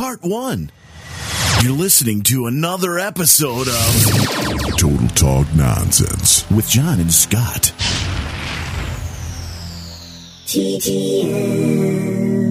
Part 1. You're listening to another episode of Total Talk Nonsense with John and Scott. TTN.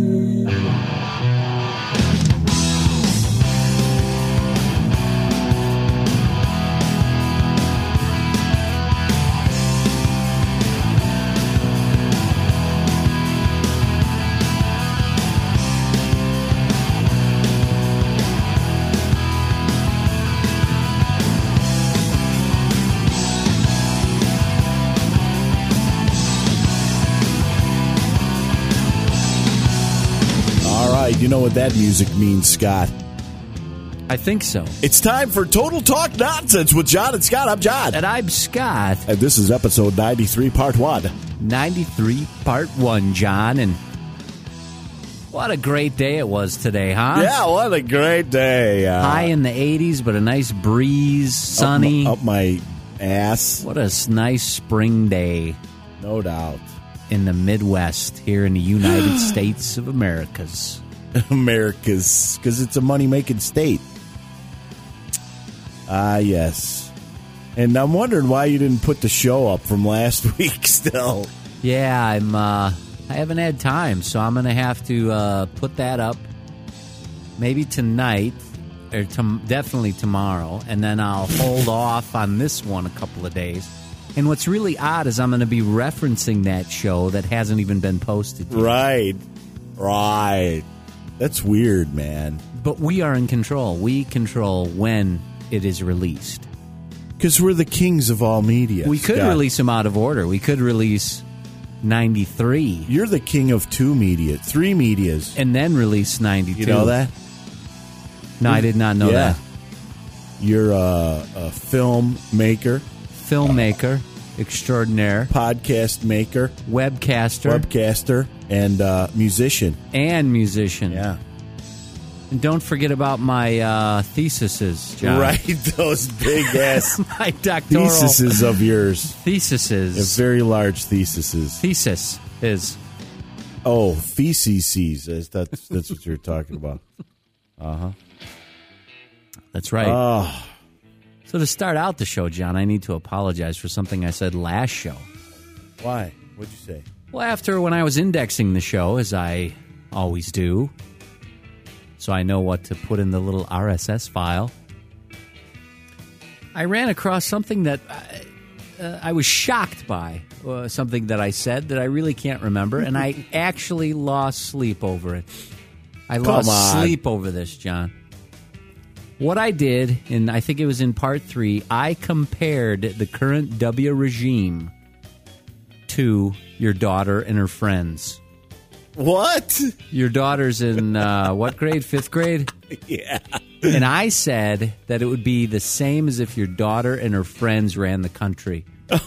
You know what that music means, Scott? I think so. It's time for Total Talk Nonsense with John and Scott. I'm John. And I'm Scott. And this is episode 93, part 1. 93, part 1, John. And what a great day it was today, huh? Yeah, what a great day. High in the 80s, but a nice breeze, sunny. Up my ass. What a nice spring day. No doubt. In the Midwest, here in the United States of Americas. America's, because it's a money-making state. Yes. And I'm wondering why you didn't put the show up from last week still. Yeah, I haven't had time, so I'm going to have to put that up maybe tonight, or definitely tomorrow, and then I'll hold off on this one a couple of days. And what's really odd is I'm going to be referencing that show that hasn't even been posted yet. Right. That's weird, man. But we are in control. We control when it is released. Because we're the kings of all media. We could release them out of order. We could release 93. You're the king of 2 media, 3 medias. And then release 92. You know that? No, I did not know that. You're a filmmaker. Filmmaker extraordinaire. Podcast maker. Webcaster. And musician. Yeah. And don't forget about my theses, John. Right, those big-ass my doctoral theses of yours. Theses. Very large theses. Thesis is. Oh, theses. That's what you're talking about. Uh-huh. That's right. Oh. So to start out the show, John, I need to apologize for something I said last show. Why? What'd you say? Well, when I was indexing the show, as I always do, so I know what to put in the little RSS file, I ran across something that I was shocked by, something that I said that I really can't remember, and I actually lost sleep over it. I lost sleep over this, John. What I did, and I think it was in part 3, I compared the current W regime to your daughter and her friends. What? Your daughter's in what grade? 5th grade? Yeah. And I said that it would be the same as if your daughter and her friends ran the country.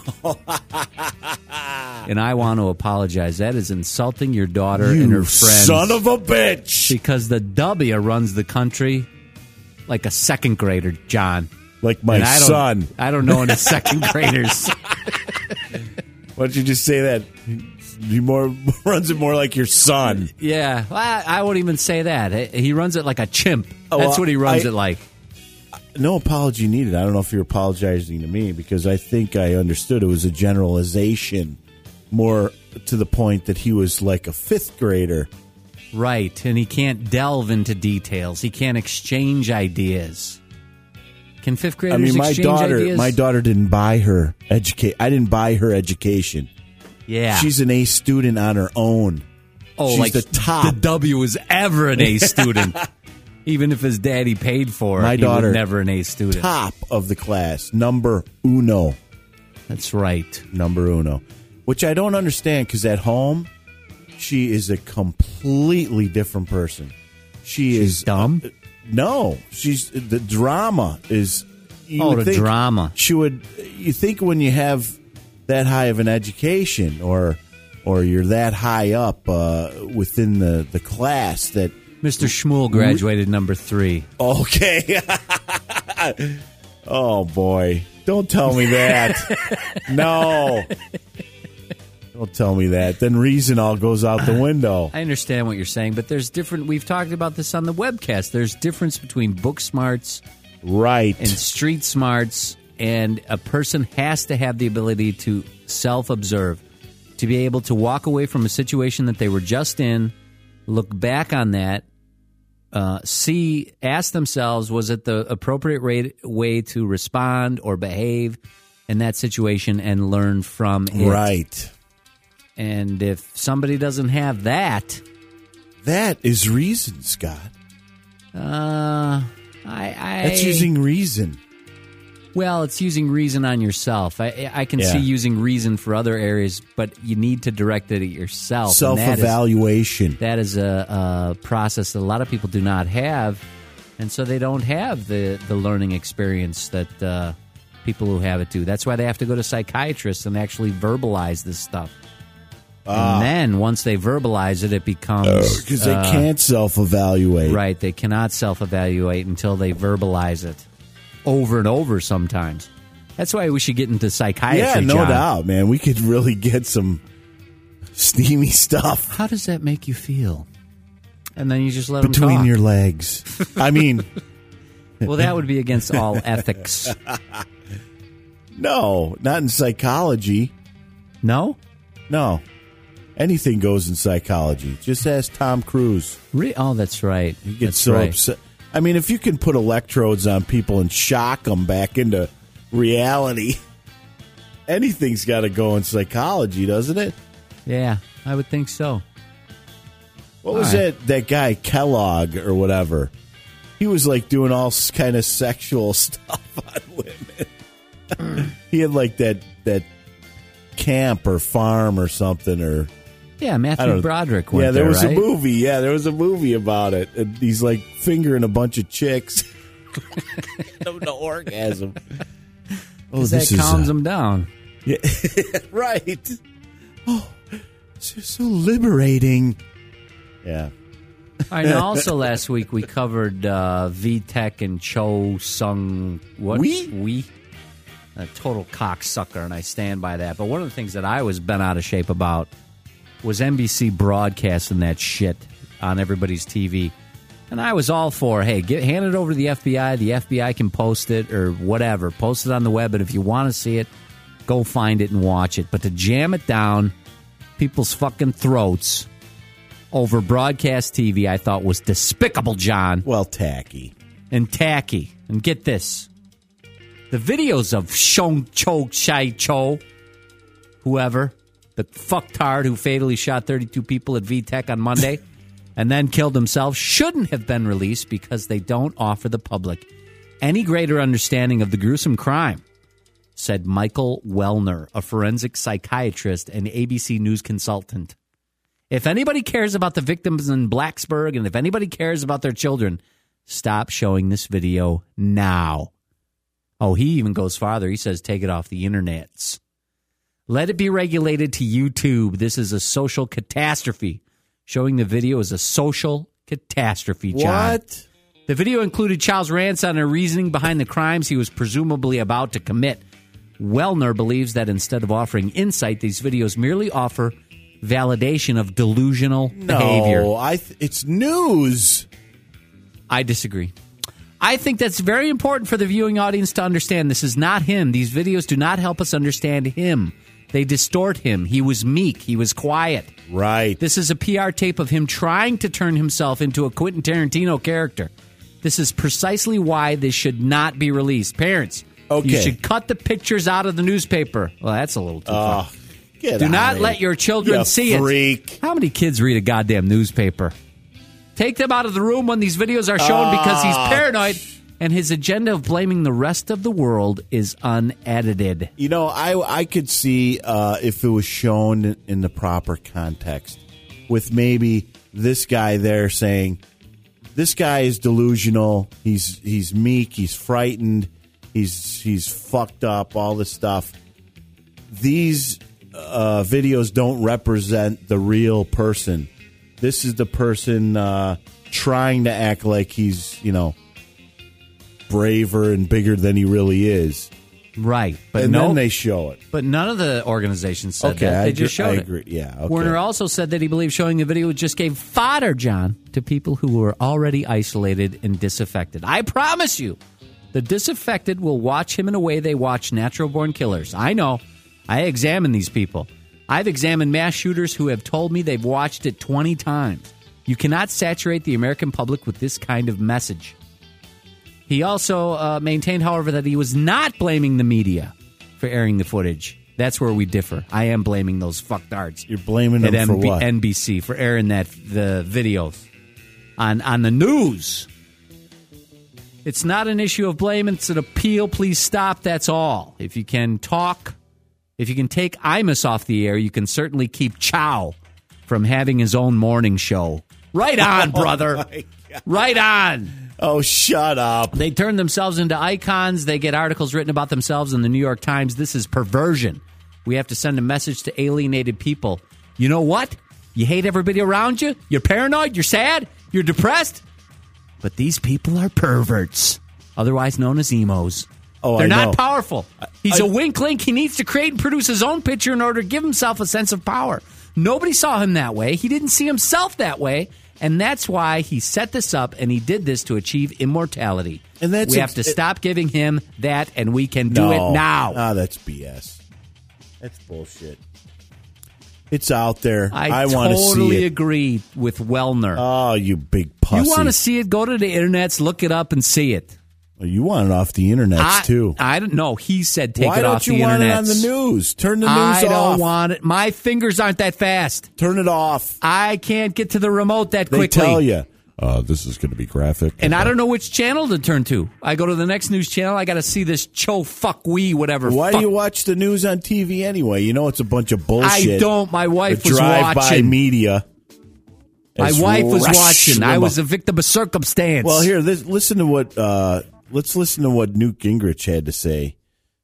And I want to apologize. That is insulting your daughter and her friends. Son of a bitch! Because the W runs the country like a 2nd grader, John. Like my son. I don't know any 2nd graders. Why don't you just say that? He runs it more like your son. Yeah, I wouldn't even say that. He runs it like a chimp. That's what he runs it like. No apology needed. I don't know if you're apologizing to me, because I think I understood it was a generalization, more to the point that he was like a 5th grader. Right, and he can't delve into details. He can't exchange ideas. Can 5th graders exchange ideas? My daughter didn't buy her education. I didn't buy her education. Yeah. She's an A student on her own. Oh, she's like the top. The W was ever an A student. Even if his daddy paid for it, my daughter, was never an A student. Top of the class, number uno. That's right. Number uno. Which I don't understand, because at home, she is a completely different person. She's dumb? No. The drama is... The drama. You think when you have that high of an education, or you're that high up within the class that... Mr. Shmuel graduated number 3. Okay. Oh, boy. Don't tell me that. No. Don't tell me that. Then reason all goes out the window. I understand what you're saying, but there's different. We've talked about this on the webcast. There's difference between book smarts, right, and street smarts, and a person has to have the ability to self-observe, to be able to walk away from a situation that they were just in, look back on that, ask themselves, was it the appropriate way to respond or behave in that situation, and learn from it. Right. And if somebody doesn't have that... That is reason, Scott. That's using reason. Well, it's using reason on yourself. I can see using reason for other areas, but you need to direct it at yourself. Self-evaluation. That is a process that a lot of people do not have, and so they don't have the learning experience that people who have it do. That's why they have to go to psychiatrists and actually verbalize this stuff. And then once they verbalize it, it becomes... Because they can't self-evaluate. Right, they cannot self-evaluate until they verbalize it. Over and over sometimes. That's why we should get into psychiatry, Yeah, no John. doubt, man. We could really get some steamy stuff. How does that make you feel? And then you just let them Between talk. your legs. I mean... Well, that would be against all ethics. No, not in psychology. No? No. Anything goes in psychology. Just ask Tom Cruise. Oh, that's right. He gets upset. I mean, if you can put electrodes on people and shock them back into reality, anything's got to go in psychology, doesn't it? Yeah, I would think so. What was that guy, Kellogg or whatever? He was like doing all kind of sexual stuff on women. He had like that camp or farm or something, or... Yeah, Matthew Broderick went there was right? a movie. Yeah, there was a movie about it. And he's like fingering a bunch of chicks. No orgasm. Oh, that calms him down. Yeah, right. Oh, it's so liberating. Yeah. I know. Also, last week we covered VTech and Cho Sung. What? We? A total cocksucker, and I stand by that. But one of the things that I was bent out of shape about was NBC broadcasting that shit on everybody's TV. And I was all for, hey, hand it over to the FBI. The FBI can post it or whatever. Post it on the web. And if you want to see it, go find it and watch it. But to jam it down people's fucking throats over broadcast TV, I thought was despicable, John. Well, tacky. And tacky. And get this. The videos of Shong Cho Chai Cho, whoever, the fucktard who fatally shot 32 people at VTech on Monday and then killed himself, shouldn't have been released because they don't offer the public any greater understanding of the gruesome crime, said Michael Wellner, a forensic psychiatrist and ABC News consultant. If anybody cares about the victims in Blacksburg and if anybody cares about their children, stop showing this video now. Oh, he even goes farther. He says take it off the internets. Let it be regulated to YouTube. This is a social catastrophe. Showing the video is a social catastrophe, John. What? The video included Chow's rants on a reasoning behind the crimes he was presumably about to commit. Wellner believes that instead of offering insight, these videos merely offer validation of delusional behavior. No, it's news. I disagree. I think that's very important for the viewing audience to understand. This is not him. These videos do not help us understand him. They distort him. He was meek. He was quiet. Right. This is a PR tape of him trying to turn himself into a Quentin Tarantino character. This is precisely why this should not be released. Parents, you should cut the pictures out of the newspaper. Well, that's a little too far. Do not let your children see it. How many kids read a goddamn newspaper? Take them out of the room when these videos are shown because he's paranoid and his agenda of blaming the rest of the world is unedited. You know, I could see if it was shown in the proper context with maybe this guy there saying, this guy is delusional, he's meek, he's frightened, he's fucked up, all this stuff. These videos don't represent the real person. This is the person trying to act like he's, braver and bigger than he really is. Right. But and then they show it. But none of the organizations said that. They just showed it. I agree. Yeah. Okay. Werner also said that he believes showing the video just gave fodder, John, to people who were already isolated and disaffected. I promise you, the disaffected will watch him in a way they watch natural-born killers. I know. I examine these people. I've examined mass shooters who have told me they've watched it 20 times. You cannot saturate the American public with this kind of message. He also maintained, however, that he was not blaming the media for airing the footage. That's where we differ. I am blaming those fucktards. You're blaming them for what? NBC for airing the videos on the news. It's not an issue of blame. It's an appeal. Please stop. That's all. If you can take Imus off the air, you can certainly keep Chow from having his own morning show. Right on, brother. Right on. Oh, shut up. They turn themselves into icons. They get articles written about themselves in the New York Times. This is perversion. We have to send a message to alienated people. You know what? You hate everybody around you. You're paranoid. You're sad. You're depressed. But these people are perverts, otherwise known as emos. Oh, They're I not know. powerful. He's a wink-link. He needs to create and produce his own picture in order to give himself a sense of power. Nobody saw him that way. He didn't see himself that way. And that's why he set this up, and he did this to achieve immortality. And we have to stop giving him that, and we can do it now. Ah, that's BS. That's bullshit. It's out there. I want to see it. totally agree with Wellner. Oh, you big pussy. You want to see it? Go to the internets, look it up, and see it. Well, you want it off the internets, too. I don't know. He said take Why it off the internets. Why don't you want it on the news? Turn the news off. I don't want it. My fingers aren't that fast. Turn it off. I can't get to the remote that quickly. They tell you, this is going to be graphic. And I don't know which channel to turn to. I go to the next news channel. I got to see this Cho Fuck Wee, whatever. Why do you watch the news on TV anyway? You know it's a bunch of bullshit. I don't. My wife was drive-by watching. Media. My wife was watching. I was a victim of circumstance. Well, here, listen to what... let's listen to what Newt Gingrich had to say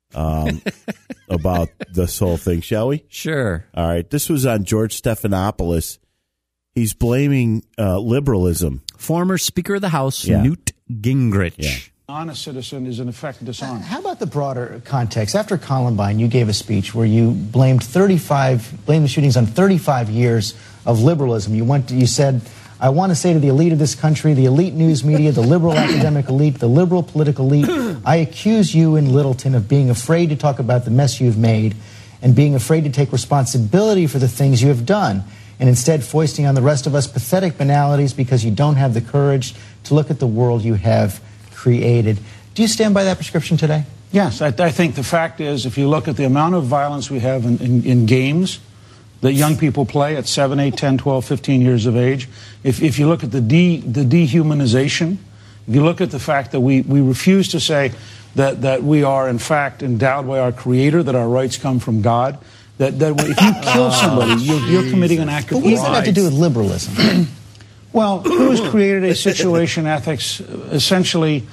about this whole thing, shall we? Sure. All right. This was on George Stephanopoulos. He's blaming liberalism. Former Speaker of the House, Newt Gingrich. Yeah. Honest citizen is in effect disarmed. How about the broader context? After Columbine, you gave a speech where you blamed the shootings on 35 years of liberalism. You said, I want to say to the elite of this country, the elite news media, the liberal academic elite, the liberal political elite, I accuse you in Littleton of being afraid to talk about the mess you've made and being afraid to take responsibility for the things you have done, and instead foisting on the rest of us pathetic banalities because you don't have the courage to look at the world you have created. Do you stand by that prescription today? Yes, I think the fact is, if you look at the amount of violence we have in games that young people play at 7, 8, 10, 12, 15 years of age, if you look at the dehumanization, if you look at the fact that we refuse to say that we are, in fact, endowed by our Creator, that our rights come from God, that if you kill somebody, you're committing an act of What does that have to do with liberalism? Well, who has created a situation ethics, essentially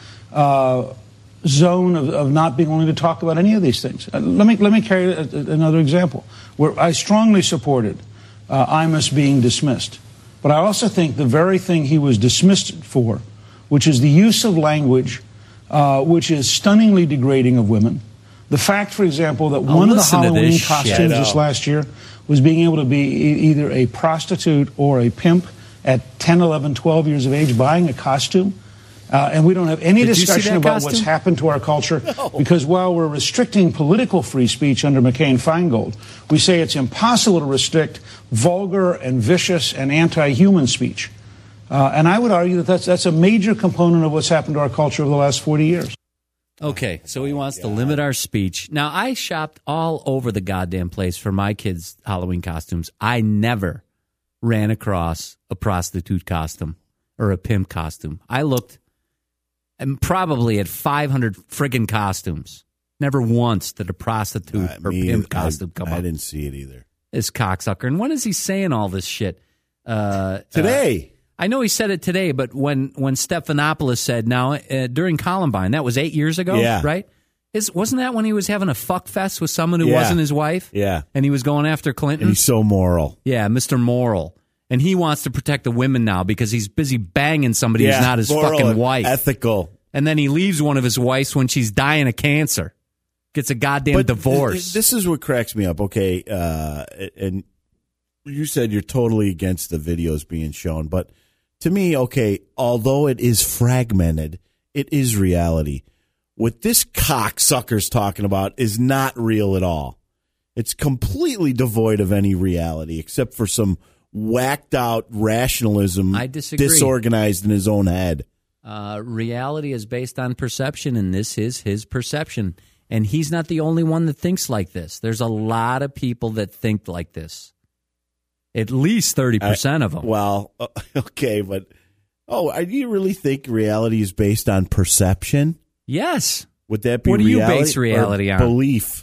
zone of not being willing to talk about any of these things? Let me carry another example where I strongly supported Imus being dismissed. But I also think the very thing he was dismissed for, which is the use of language which is stunningly degrading of women. The fact, for example, that one of the Halloween costumes this last year was being able to be either a prostitute or a pimp at 10, 11, 12 years of age buying a costume. And we don't have any discussion about what's happened to our culture because while we're restricting political free speech under McCain-Feingold, we say it's impossible to restrict vulgar and vicious and anti-human speech. And I would argue that that's a major component of what's happened to our culture over the last 40 years. Okay, so he wants to limit our speech. Now, I shopped all over the goddamn place for my kids' Halloween costumes. I never ran across a prostitute costume or a pimp costume. I looked probably at 500 friggin' costumes. Never once did a prostitute or pimp costume come up. I didn't see it either. This cocksucker. And when is he saying all this shit? Today. I know he said it today, but when Stephanopoulos said, now, during Columbine, that was 8 years ago, right? Wasn't that when he was having a fuck fest with someone who wasn't his wife? Yeah. And he was going after Clinton? And he's so moral. Yeah, Mr. Moral. And he wants to protect the women now because he's busy banging somebody who's not his fucking wife. Ethical. And then he leaves one of his wives when she's dying of cancer. gets a goddamn divorce. This is what cracks me up. Okay, and you said you're totally against the videos being shown, but to me, okay, although it is fragmented, it is reality. What this cocksucker's talking about is not real at all. It's completely devoid of any reality except for some whacked out rationalism. I disagree. Disorganized in his own head. Reality is based on perception, and this is his perception. And he's not the only one that thinks like this. There's a lot of people that think like this. At least 30% of them. Well, okay, but do you really think reality is based on perception? Yes. Would that be what do you reality base reality on? Belief.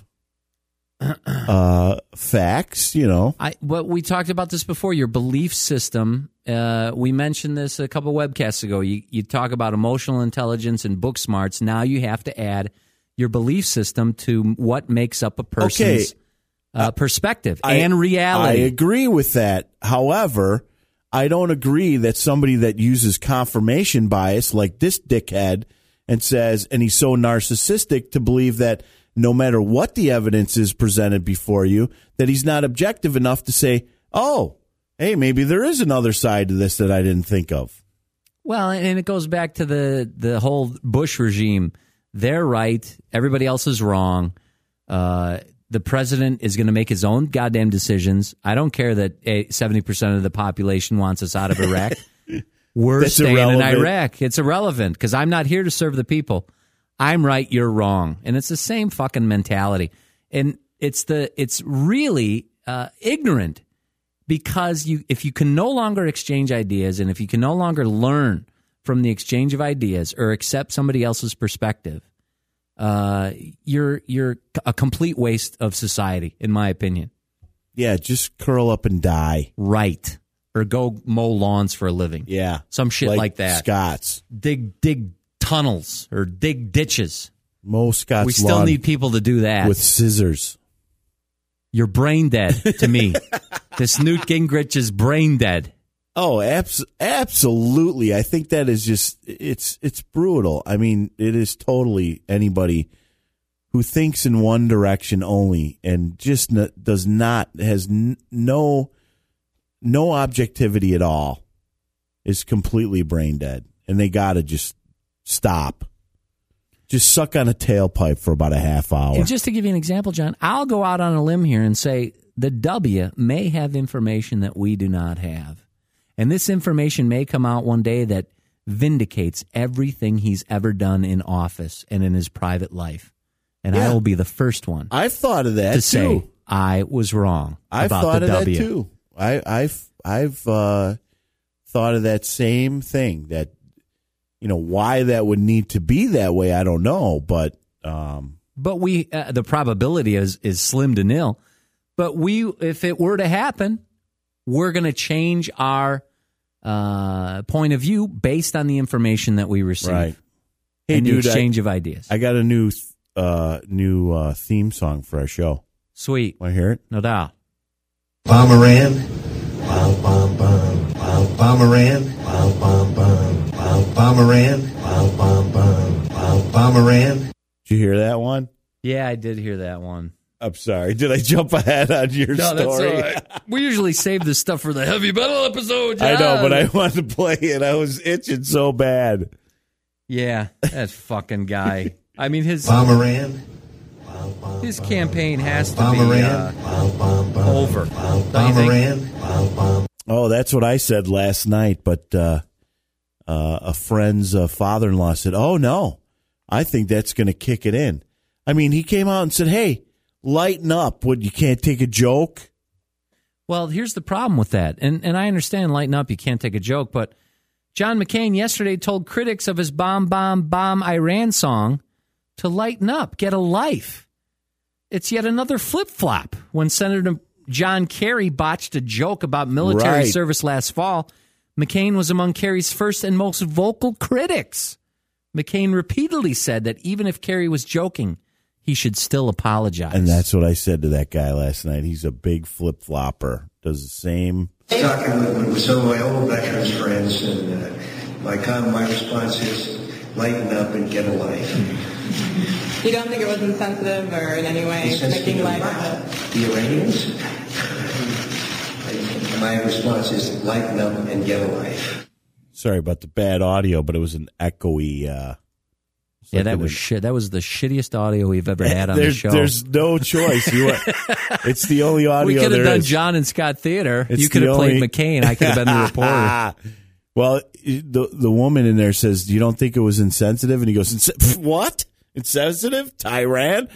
Facts, But we talked about this before. Your belief system. We mentioned this a couple webcasts ago. You talk about emotional intelligence and book smarts. Now you have to add your belief system to what makes up a person's perspective and reality. I agree with that. However, I don't agree that somebody that uses confirmation bias like this dickhead and says, and he's so narcissistic to believe that no matter what the evidence is presented before you, that he's not objective enough to say, oh, hey, maybe there is another side to this that I didn't think of. Well, and it goes back to the whole Bush regime. They're right. Everybody else is wrong. The president is going to make his own goddamn decisions. I don't care that 70% of the population wants us out of Iraq. We're staying in Iraq. It's irrelevant because I'm not here to serve the people. I'm right, you're wrong. And it's the same fucking mentality. And it's really ignorant because if you can no longer exchange ideas and if you can no longer learn from the exchange of ideas or accept somebody else's perspective, you're a complete waste of society, in my opinion. Yeah, just curl up and die. Right. Or go mow lawns for a living. Yeah. Some shit like that. Scots. Dig tunnels or dig ditches. Mow Scots We still lawn need people to do that. with scissors. You're brain dead to me. This Newt Gingrich is brain dead. Oh, absolutely. I think that is just, it's brutal. I mean, it is totally anybody who thinks in one direction only and just has no objectivity at all is completely brain dead. And they got to just stop. Just suck on a tailpipe for about a half hour. And just to give you an example, John, I'll go out on a limb here and say the W may have information that we do not have. And this information may come out one day that vindicates everything he's ever done in office and in his private life. And I will be the first one. I've thought of that to too. Say I was wrong I've about thought the of W. that too. I've thought of that same thing. That why that would need to be that way, I don't know. But we the probability is slim to nil. But if it were to happen, we're going to change our point of view based on the information that we receive. Right. Hey, and the exchange of ideas. I got a new theme song for our show. Sweet. Want to hear it? No doubt. Bomberan, bom bom bom, bomberan, bom bom bom, bomberan, bom bom bom, bomberan. Did you hear that one? Yeah, I did hear that one. I'm sorry. Did I jump ahead on your story? That's all right. We usually save this stuff for the heavy metal episode, John. I know, but I wanted to play it. I was itching so bad. Yeah, that fucking guy. I mean, his campaign has to be over. Oh, that's what I said last night, but a friend's father-in-law said, oh, no, I think that's going to kick it in. I mean, he came out and said, hey, lighten up. What, you can't take a joke? Well, here's the problem with that. And I understand lighten up, you can't take a joke, but John McCain yesterday told critics of his Bomb, Bomb, Bomb Iran song to lighten up, get a life. It's yet another flip-flop. When Senator John Kerry botched a joke about military service last fall, McCain was among Kerry's first and most vocal critics. McCain repeatedly said that even if Kerry was joking, he should still apologize. And that's what I said to that guy last night. He's a big flip-flopper. Does the same. Talking with some of my old veterans friends, and my response is, lighten up and get a life. You don't think it was insensitive or in any way making light? The Iranians? My response is lighten up and get a life. Sorry about the bad audio, but it was an echoey. Yeah, that was shit. That was the shittiest audio we've ever had on the show. There's no choice. It's the only audio. We could have there done is. John and Scott Theater. It's you could have played only- McCain. I could have been the reporter. Well, the woman in there says, "You don't think it was insensitive?" And he goes, "What? Insensitive? Tyran?"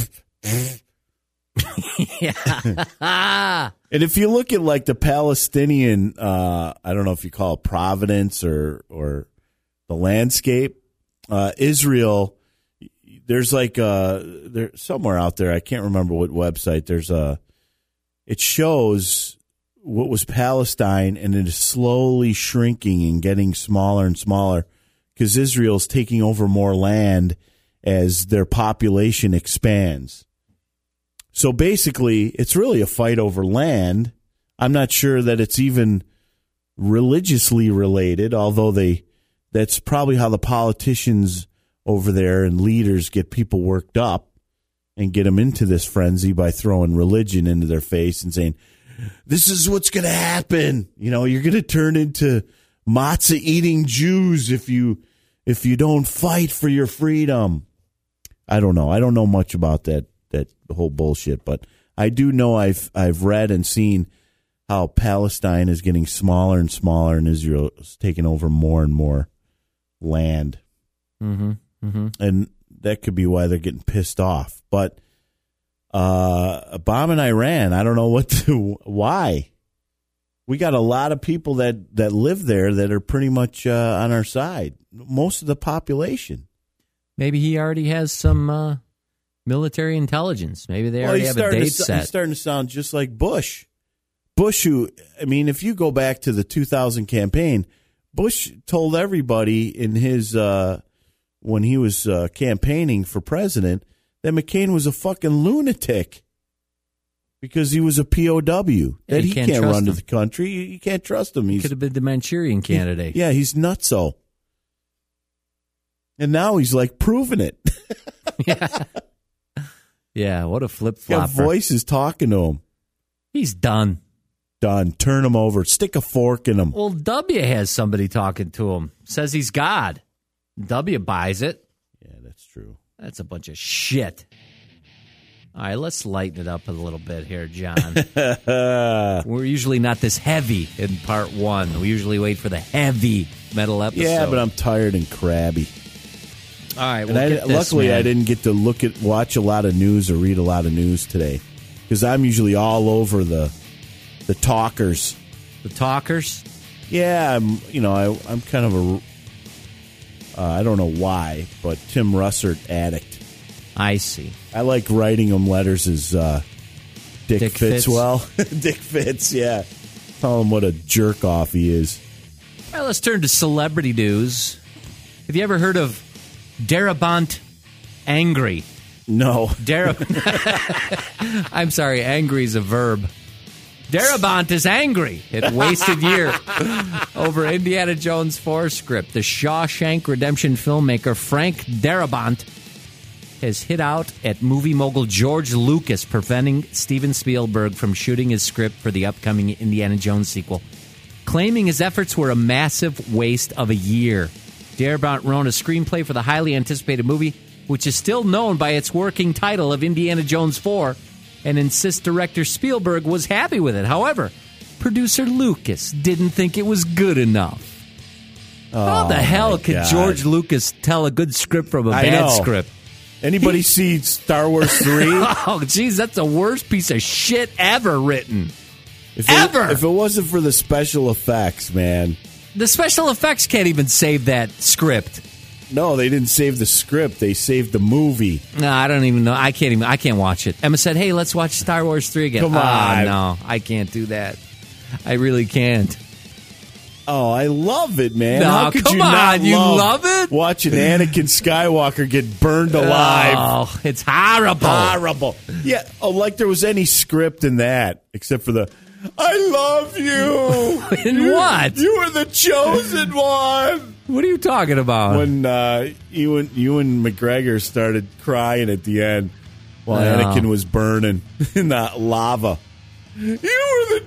Yeah. And if you look at like the Palestinian, I don't know if you call it Providence or the landscape, Israel. There's like there's somewhere out there. I can't remember what website. It shows what was Palestine, and it is slowly shrinking and getting smaller and smaller because Israel's taking over more land as their population expands. So basically, it's really a fight over land. I'm not sure that it's even religiously related, although that's probably how the politicians over there and leaders get people worked up and get them into this frenzy by throwing religion into their face and saying, this is what's going to happen. You know, you're going to turn into matzah-eating Jews if you don't fight for your freedom. I don't know. I don't know much about that whole bullshit, but I do know I've read and seen how Palestine is getting smaller and smaller, and Israel is taking over more and more land. Mm-hmm. Mm-hmm. And that could be why they're getting pissed off. But bombing Iran, I don't know why. We got a lot of people that live there that are pretty much on our side. Most of the population. Maybe he already has some military intelligence. Maybe they already have a date set. He's starting to sound just like Bush. Bush, if you go back to the 2000 campaign, Bush told everybody in his when he was campaigning for president that McCain was a fucking lunatic because he was a POW. That he can't run the country. You can't trust him. He could have been the Manchurian candidate. He's nutso. And now he's like proving it. Yeah, what a flip-flopper. Voices talking to him. He's done. Done. Turn him over. Stick a fork in him. Well, W has somebody talking to him. Says he's God. W buys it. Yeah, that's true. That's a bunch of shit. All right, let's lighten it up a little bit here, John. We're usually not this heavy in part one. We usually wait for the heavy metal episode. Yeah, but I'm tired and crabby. All right, luckily I didn't get to watch a lot of news or read a lot of news today because I'm usually all over the talkers. The talkers? Yeah, I'm kind of I don't know why, but Tim Russert addict. I see. I like writing him letters as Dick Fitzwell. Dick Fitz, yeah. Tell him what a jerk off he is. All right, let's turn to celebrity news. Have you ever heard of Darabont Angry? No. I'm sorry, angry is a verb. Darabont is angry at wasted year over Indiana Jones 4 script. The Shawshank Redemption filmmaker Frank Darabont has hit out at movie mogul George Lucas, preventing Steven Spielberg from shooting his script for the upcoming Indiana Jones sequel, claiming his efforts were a massive waste of a year. Darabont wrote a screenplay for the highly anticipated movie, which is still known by its working title of Indiana Jones 4, and insists director Spielberg was happy with it. However, producer Lucas didn't think it was good enough. How the hell could George Lucas tell a good script from a bad script? Anybody see Star Wars 3? Oh, geez, that's the worst piece of shit ever written. If it wasn't for the special effects, man. The special effects can't even save that script. No, they didn't save the script. They saved the movie. No, I don't even know. I can't watch it. Emma said, hey, let's watch Star Wars 3 again. Come on. No, I can't do that. I really can't. Oh, I love it, man. No, how could come you on, not you love it? Watching Anakin Skywalker get burned alive. Oh, it's horrible. Horrible. Yeah, like there was any script in that, except for the, I love you. In what? You were the chosen one. What are you talking about? When Ewan McGregor started crying at the end while No. Anakin was burning in that lava. You were the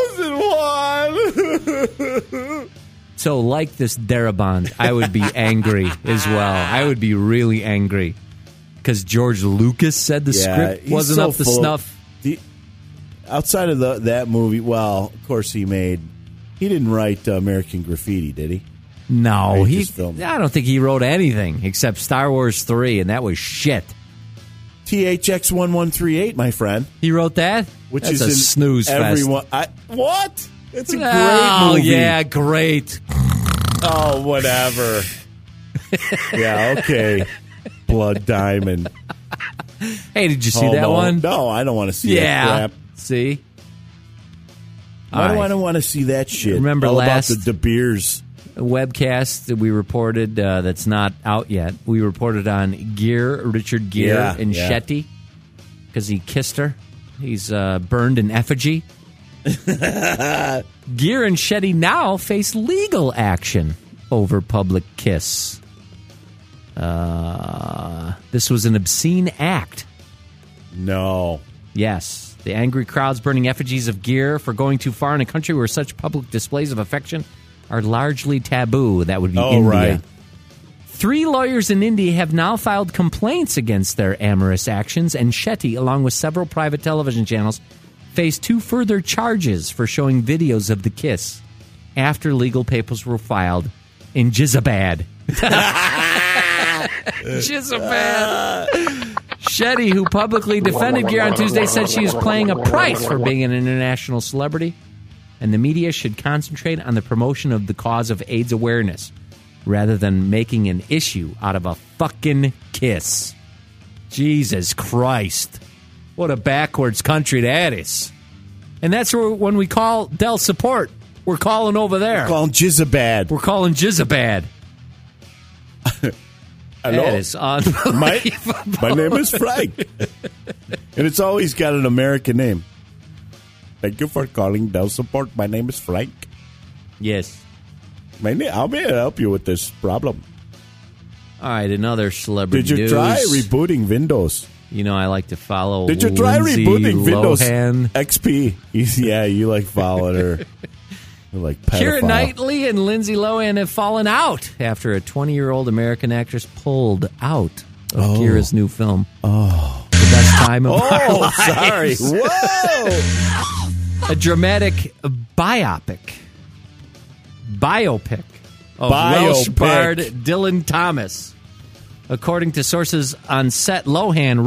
chosen one. So, like this Darabont, I would be angry as well. I would be really angry because George Lucas said the script he's wasn't so up to full. snuff. Outside of that movie, well, of course he didn't write American Graffiti, did he? No, He just filmed it. I don't think he wrote anything except Star Wars 3, and that was shit. THX 1138, my friend. He wrote that? Which That's is a in snooze everyone. fest. What? It's a great Oh, movie. yeah, great. Oh, whatever. Yeah, okay. Blood Diamond. Hey, did you see Homo. that one? No, I don't want to see that Yeah. crap. See? Why do All I right. don't want to see that shit? Remember All last- about the De Beers. A webcast that we reported that's not out yet. We reported on Richard Gere and yeah. Shetty because he kissed her. He's burned in effigy. Gere and Shetty now face legal action over public kiss. This was an obscene act. No. Yes. The angry crowds burning effigies of Gere for going too far in a country where such public displays of affection are largely taboo. That would be India. Right. 3 lawyers in India have now filed complaints against their amorous actions, and Shetty, along with several private television channels, face 2 further charges for showing videos of the kiss after legal papers were filed in Jizabad. Jizabad. Shetty, who publicly defended Gere on Tuesday, said she is paying a price for being an international celebrity, and the media should concentrate on the promotion of the cause of AIDS awareness rather than making an issue out of a fucking kiss. Jesus Christ. What a backwards country that is. And that's where, when we call Dell Support, we're calling over there. Calling Jizabad. We're calling Jizabad. Hello? That is unbelievable. My name is Frank. And it's always got an American name. Thank you for calling Dell Support. My name is Frank. Yes. How may I help you with this problem? All right, another celebrity Did you news. try rebooting Windows? You know, I like to follow Did you try Lindsay rebooting Windows Lohan. XP? Yeah, you like following her. You're like Keira pedophile. Knightley and Lindsay Lohan have fallen out after a 20-year-old American actress pulled out of Keira's new film. Oh. The best time of our lives. Sorry. Whoa. A dramatic biopic of Welsh bard Dylan Thomas. According to sources on set, Lohan,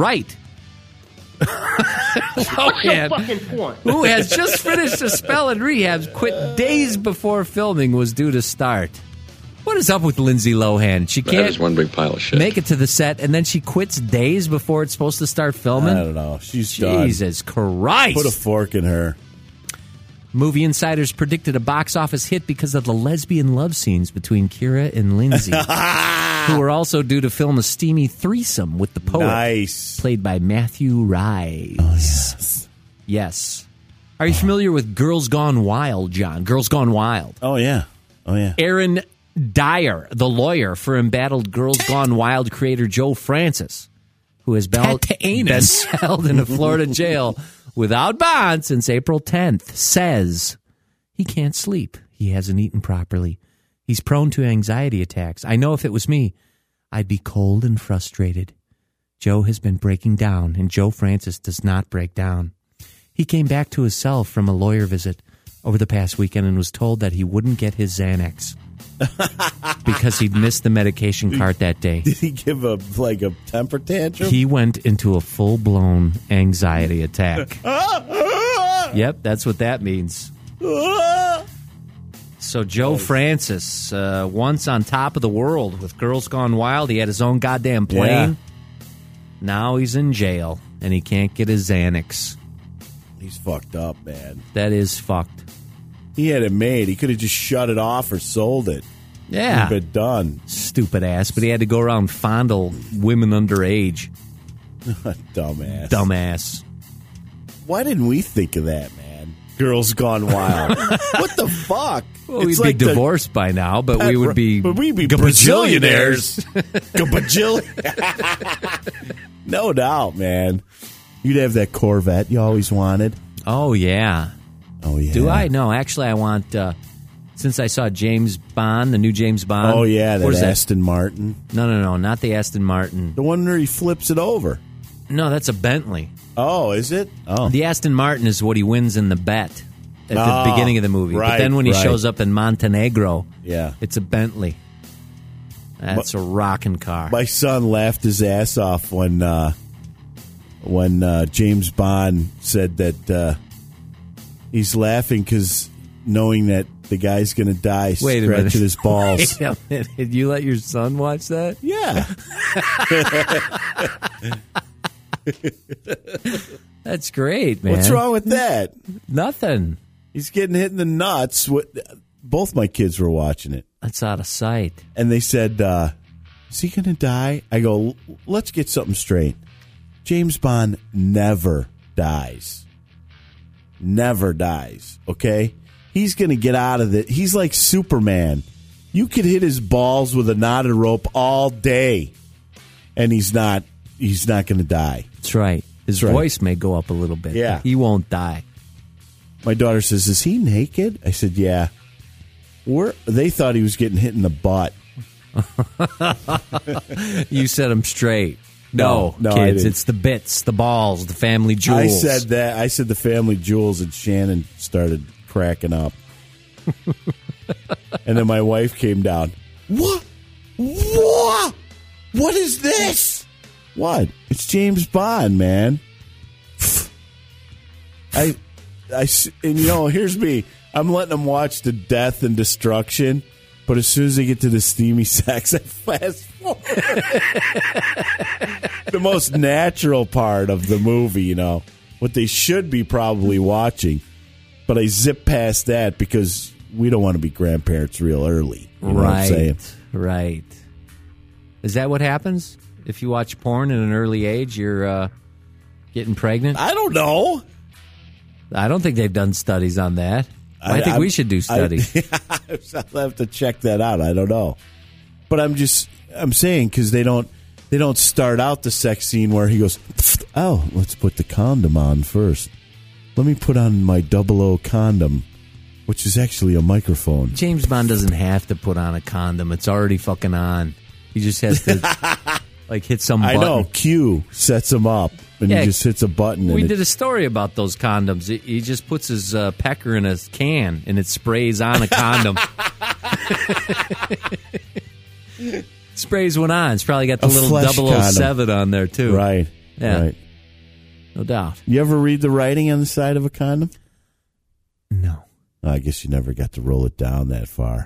Lohan, who has just finished a spell in rehab, quit days before filming was due to start. What is up with Lindsay Lohan? She That can't is one big pile of shit. make it to the set, and then she quits days before it's supposed to start filming? I don't know. She's done. Jesus Christ. Put a fork in her. Movie insiders predicted a box office hit because of the lesbian love scenes between Keira and Lindsay, who were also due to film a steamy threesome with the poet, Nice. played by Matthew Rhys. Oh, yes. Yes. Are you familiar with Girls Gone Wild, John? Girls Gone Wild. Oh, yeah. Oh, yeah. Aaron Dyer, the lawyer for embattled Girls Gone Wild creator Joe Francis, who has been held in a Florida jail without bond since April 10th, says he can't sleep. He hasn't eaten properly. He's prone to anxiety attacks. I know if it was me, I'd be cold and frustrated. Joe has been breaking down, and Joe Francis does not break down. He came back to his cell from a lawyer visit over the past weekend and was told that he wouldn't get his Xanax because he'd missed the medication cart that day. Did he give a temper tantrum? He went into a full-blown anxiety attack. Yep, that's what that means. So Joe Francis, once on top of the world with Girls Gone Wild, he had his own goddamn plane. Yeah. Now he's in jail, and he can't get his Xanax. He's fucked up, man. That is fucked. He had it made. He could have just shut it off or sold it. Yeah. Been done. Stupid ass, but he had to go around fondle women underage. Dumbass. Dumbass. Why didn't we think of that, man? Girls Gone Wild. What the fuck? Well, we'd be divorced by now, but we would be bajillionaires. No doubt, man. You'd have that Corvette you always wanted. Oh, yeah. Oh, yeah. Do I? No, actually, I want... since I saw James Bond, the new James Bond. Oh, yeah, that Aston Martin. No, not the Aston Martin. The one where he flips it over. No, that's a Bentley. Oh, is it? Oh. The Aston Martin is what he wins in the bet at the beginning of the movie. Right, but then when he shows up in Montenegro, it's a Bentley. That's a rocking car. My son laughed his ass off when James Bond said that he's laughing because knowing that the guy's going to die scratching his balls. Wait a minute. Did you let your son watch that? Yeah. That's great, man. What's wrong with that? Nothing. He's getting hit in the nuts. Both my kids were watching it. That's out of sight. And they said, is he going to die? I go, let's get something straight. James Bond never dies. Never dies, okay? He's going to get out of it. He's like Superman. You could hit his balls with a knotted rope all day, and he's not going to die. That's right. His voice may go up a little bit. Yeah. But he won't die. My daughter says, is he naked? I said, yeah. They thought he was getting hit in the butt. You set him straight. No, kids, it's the bits, the balls, the family jewels. I said that. I said the family jewels, and Shannon started cracking up. And then my wife came down. What? What is this? What? It's James Bond, man. And here's me. I'm letting them watch the death and destruction, but as soon as they get to the steamy sex, I fast forward. The most natural part of the movie, what they should be probably watching. But I zip past that because we don't want to be grandparents real early. You know what I'm saying? Right. Is that what happens? If you watch porn at an early age, you're getting pregnant? I don't know. I don't think they've done studies on that. I think we should do studies. I'll have to check that out. I don't know. But I'm saying because they don't start out the sex scene where he goes, oh, let's put the condom on first. Let me put on my 00 condom, which is actually a microphone. James Bond doesn't have to put on a condom. It's already fucking on. He just has to hit some button. I know. Q sets him up, and he just hits a button. We did a story about those condoms. He just puts his pecker in a can, and it sprays on a condom. Sprays one on. It's probably got the little 007 on there, too. Right. Yeah. Right. No doubt. You ever read the writing on the side of a condom? No. I guess you never got to roll it down that far.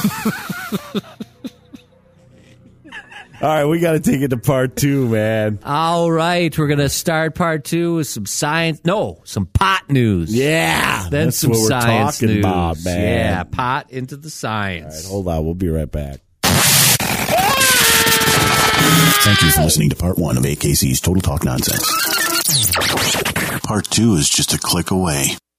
All right, we got to take it to part 2, man. All right, we're going to start part 2 with some pot news. Yeah. Then that's some what we're science talking news. about, man. Yeah, pot into the science. All right, hold on. We'll be right back. Thank you for listening to part 1 of AKC's Total Talk Nonsense. Part 2 is just a click away.